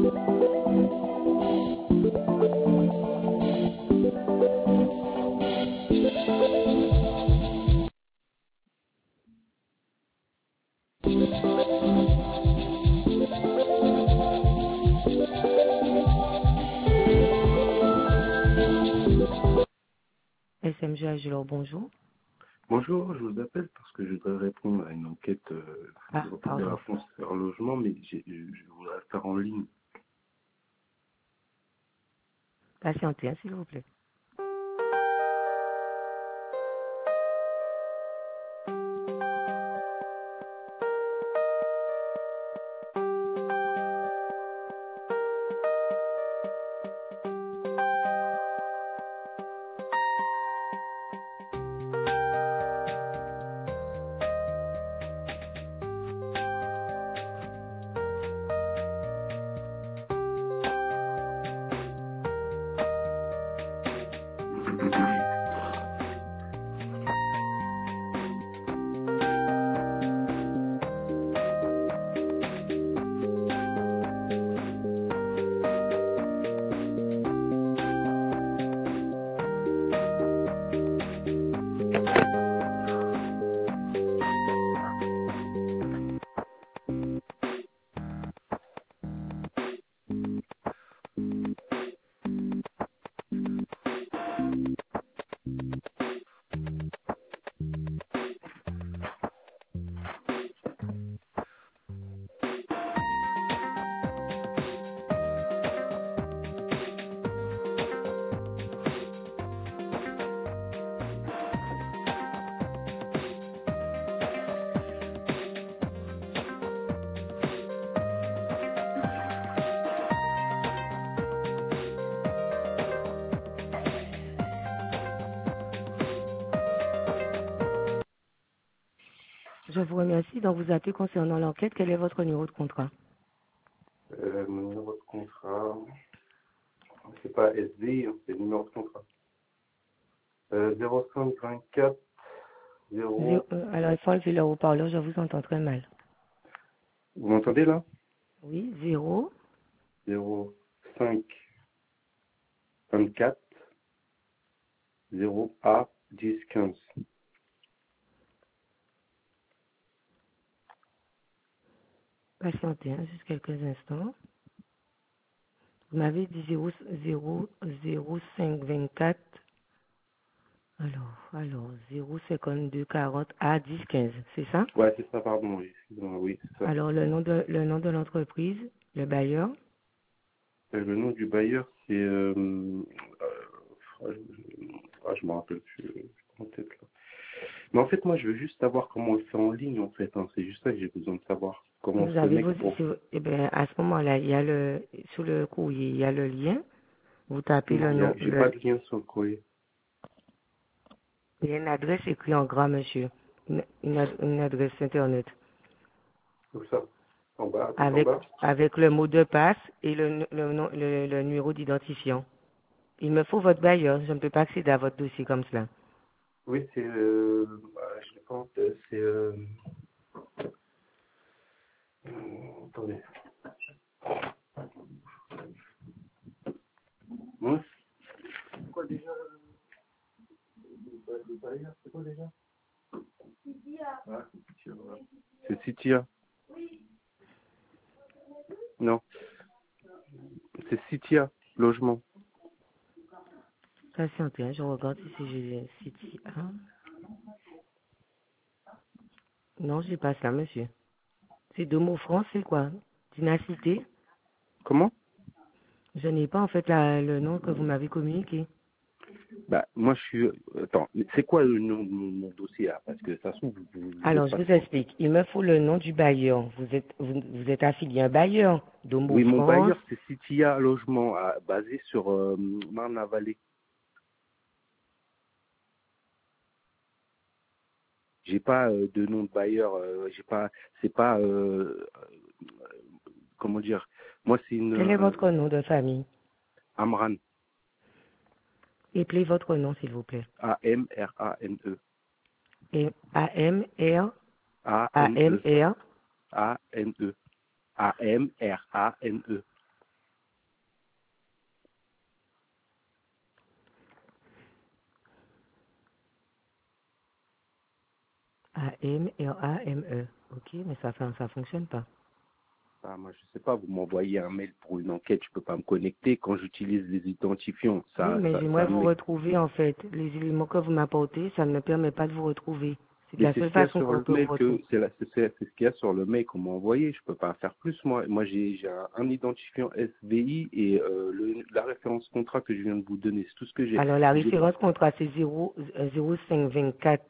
SMG Agilor, bonjour. Bonjour, je vous appelle parce que je voudrais répondre à une enquête de Pardon. la France sur logement, mais je voudrais le faire en ligne. Patientez, hein, s'il vous plaît. Je vous remercie. Donc, vous appelez concernant l'enquête. Quel est votre numéro de contrat? Mon numéro de contrat, c'est pas SD, c'est le numéro de contrat. 0524 0. Alors, il faut enlever le haut-parleur. Je vous entends très mal. Vous m'entendez là? Oui, 0. 05 24 0 A 10 15. Patientez, hein, juste quelques instants. Vous m'avez dit 0524. Alors, 052 40 A 10 15. C'est ça? Ouais, c'est ça, pardon, oui, excusez-moi, oui, c'est ça. Alors, le nom de l'entreprise, le bailleur. Le nom du bailleur, c'est... je me rappelle plus, je suis pas en tête là. Mais en fait, moi, je veux juste savoir comment on le fait en ligne, en fait. Hein. C'est juste ça que j'ai besoin de savoir. Comment on Vous se avez connecte pour... eh bien, à ce moment-là, il y a sur le courrier, il y a le lien. Vous tapez Non, le nom, j'ai pas de lien sur le courrier. il y a une adresse écrite en gras, monsieur. Une adresse internet. Où ça? En bas, tout en bas? Avec le mot de passe et le numéro d'identifiant. Il me faut votre bailleur. Je ne peux pas accéder à votre dossier comme cela. Oui, c'est... je pense que c'est... attendez. Hein? C'est quoi déjà le bailleur? C'est quoi déjà? Citia. Ah, c'est Citia, voilà. C'est Citia. Non. C'est Citia, logement. Patientez, hein, je regarde si j'ai City 1. Non, j'ai pas ça, monsieur. C'est deux mots français, quoi. Dynasté. Comment? Je n'ai pas, en fait, le nom que vous m'avez communiqué. Bah, moi, je suis... Attends, c'est quoi le nom de mon dossier, là? Parce que ça se trouve, vous Alors, êtes je pas... vous explique. Il me faut le nom du bailleur. Vous êtes affilié à un bailleur. Domo Oui, mon France. bailleur, c'est Citia Logement, basé sur Marne-la-Vallée. J'ai pas de nom de bailleur, j'ai pas... C'est pas... comment dire? Moi, c'est une... Quel est votre nom de famille? Amran. Appelez votre nom, s'il vous plaît. A-M-R-A-N-E. Et A-M-R, A-N-E. A-M-R, A-N-E. A-M-R-A-N-E. A-M-R-A-M-E. Ok, mais ça fonctionne pas. Ah, moi, je sais pas, vous m'envoyez un mail pour une enquête, je peux pas me connecter. Quand j'utilise les identifiants, Oui, mais ça j'aimerais vous met. retrouver en fait. Les éléments que vous m'apportez, ça ne me permet pas de vous retrouver. C'est de Mais la c'est ce seule qu'il y a façon sur qu'on le peut vous mail retrouver. c'est ce qu'il y a sur le mail qu'on m'a envoyé. Je peux pas faire plus, moi. Moi, j'ai un identifiant SVI et la référence contrat que je viens de vous donner. C'est tout ce que j'ai. Alors la J'ai pas. référence contrat c'est 0524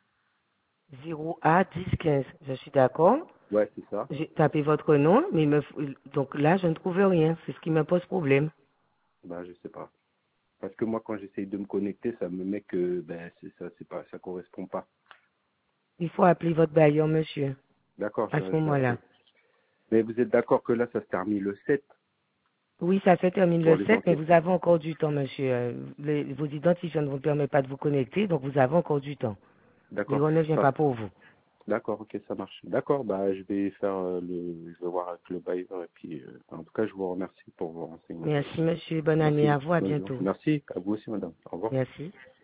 0A 1015. Je suis d'accord. Ouais, c'est ça. J'ai tapé votre nom, mais donc là je ne trouve rien. C'est ce qui me pose problème. Ben, je sais pas. Parce que moi, quand j'essaye de me connecter, ça me met que, ben, c'est pas, ça correspond pas. Il faut appeler votre bailleur, monsieur, D'accord, à ce je vais moment-là. appeler. Mais vous êtes d'accord que là, ça se termine le 7 Oui, ça se termine pour le les 7, mais enquêtes. vous avez encore du temps, monsieur. Vos identifiants ne vous permettent pas de vous connecter, donc vous avez encore du temps. D'accord. L'erreur ne vient Enfin, pas pour vous. d'accord, ok, ça marche. D'accord, bah, je vais faire je vais voir avec le bailleur et puis, en tout cas, je vous remercie pour vos renseignements. Merci, monsieur. Bonne année Merci. à vous. À Bonne journée. bientôt. Merci à vous aussi, madame. Au revoir. Merci.